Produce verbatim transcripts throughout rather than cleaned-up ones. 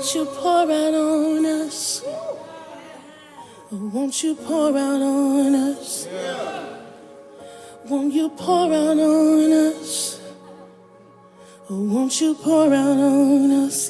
won't you pour out on us? Oh, won't you pour out on us? Won't you pour out on us? Oh, won't you pour out on us?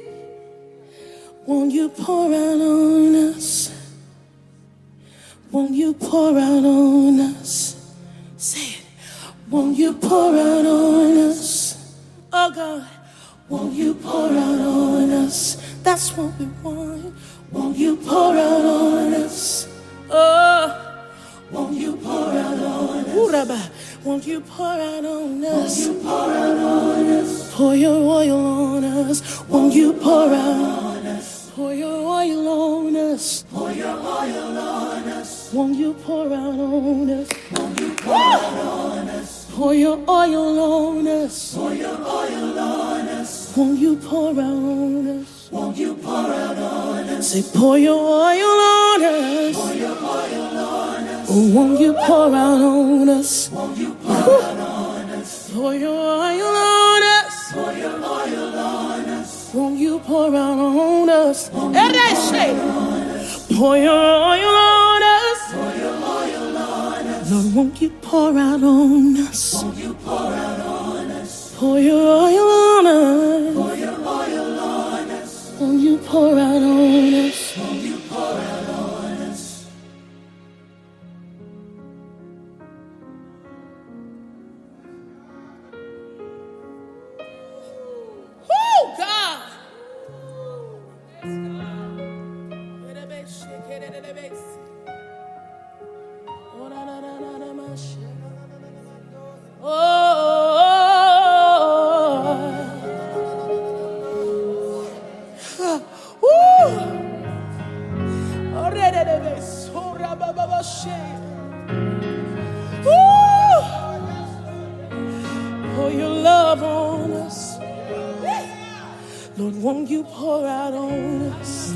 Won't you pour out on us? Won't you pour out on us? Say it. Won't you pour out on us? Oh God, won't you pour out on us? That's what we want. Won't you pour out on us? Oh, won't you pour out on us? Won't you pour out on us? Won't you pour out on us? Pour your oil on us. Won't you pour out on us? Pour your oil on us. Pour your oil on us. Won't you pour out on us? Won't you pour out on us? Pour your oil on us. Pour your oil on us. Won't you pour out on us? Won't you pour out on us? Say, pour your oil on us. Pour your oil on us. Oh, won't you pour out on us? Won't you pour out on us? Pour your oil on us. Pour your oil on us. Won't you pour out on us? And I say, pour your oil on us. Pour your oil on us. Lord, won't you pour out on us? Won't you pour out on us? Pour your oil on us. Pour your oil on us. Won't you pour out on us? Won't you pour out on us? Oh God! Pour your love on us. Lord, won't you pour out on us?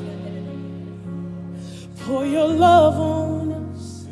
Pour your love on us.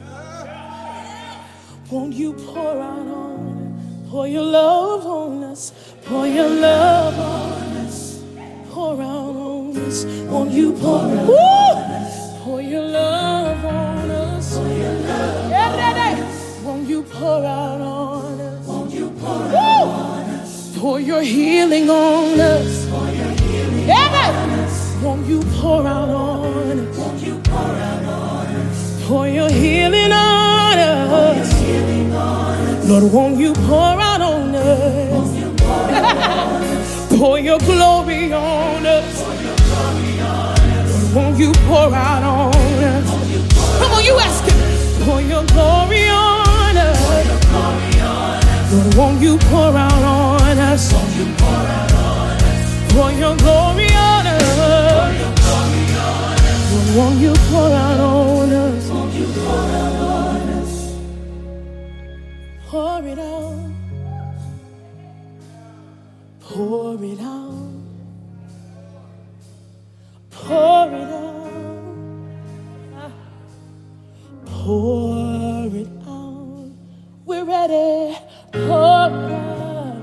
Won't you pour out on us? Pour your love on us. Pour your love on us. Pour out on us. Won't you pour out on us? Pour your love on us. Pour your love on us. Won't you pour out on us? Won't you pour out on us? Pour your healing on us. Pour your healing on us. Won't you pour out on us? Won't you pour out on us? Pour your healing on us. Pour your healing on us. Lord, won't you pour out on us? Won't you pour out on us? Pour your glory on us. Pour your glory on us. Lord, won't you pour out on us? Won't you pour Come on, you ask him. Pour your glory on us. Pour your glory on us. Lord, won't you pour out on us? Won't you pour out on us? Pour your glory on us. Pour your glory on us. Lord, won't you pour out on us? Won't you pour out on us? Pour it out. Pour it out. Pour it out. Pour it out. We're ready. Pour it out.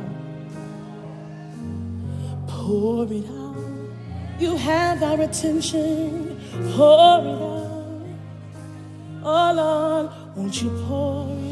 Pour it out. You have our attention. Pour it out. Oh Lord, won't you pour it out?